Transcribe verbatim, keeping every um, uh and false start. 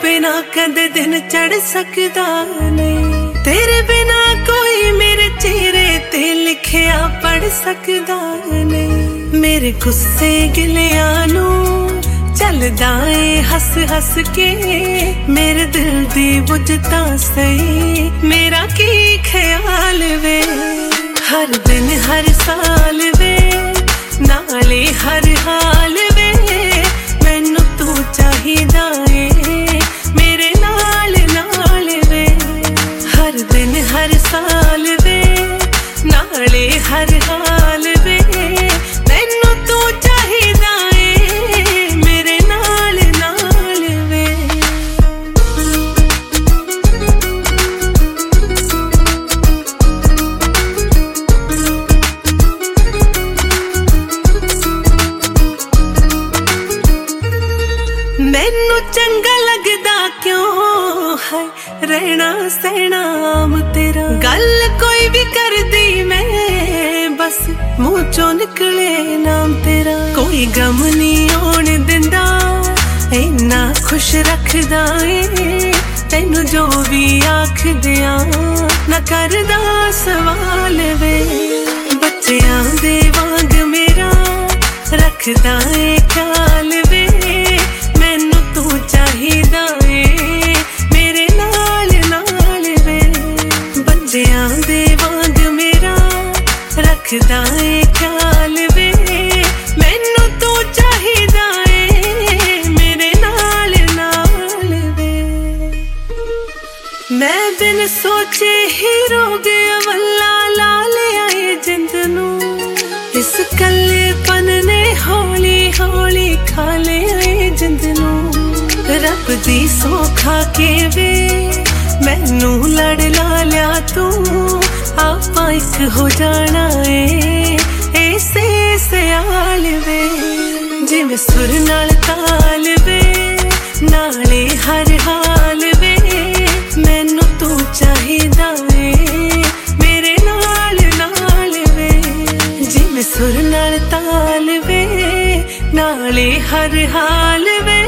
बिना कदे दिन चढ़ सकदा नहीं, तेरे बिना कोई मेरे चेहरे ते लिखिया पढ़ सकदा नहीं। मेरे गुस्से गिलिया नू चलदा ए हस हस के, मेरे दिल दी बुझता सही मेरा की ख्याल वे। हर दिन हर साल वे नाले हर हाल वे, मैनू तू चाहिदा ए मेरे नाल नाल वे। हर दिन हर साल वे नाले हर हाल वे, मैनू तू चाहिदा ए मेरे नाल नाल वे। मैनू चंगा लगदा क्यों है रहना सहना आम तेरा, गल कोई भी कर दी मैं बस मुंह चो निकले नाम तेरा। कोई गम नहीं आउण दिंदा इन्ना खुश रखदा ए, तैनू जो भी आख दिया ना करदा सवाल वे। बच्चियां दे वांग मेरा रखदा ए ख्याल वे, मैनू तू चाहिदा ए मेरे नाल नाल वे। बच्चियां दे वांग मेरा रखदा ए ख्याल वे, मैनू तू चाहिदा ए मेरे नाल नाल वे। मैं बिन सोचे ही रो गया वल्ला ला लिया ए जिंद नू, इस कल्लेपन ने हौली हौली खा लिया ए जिंद नू। रब दी सौ खा के वे मैनू लड़ ला लिया तू, आपा एक हो जाना ए ऐसे सयाल वे। जिवें सुर नाल ताल वे नाले हर हाल वे, मैनू तू चाहिदा ए मेरे नाल नाल वे। जिवें सुर नाल ताल वे नाले हर हाल वे,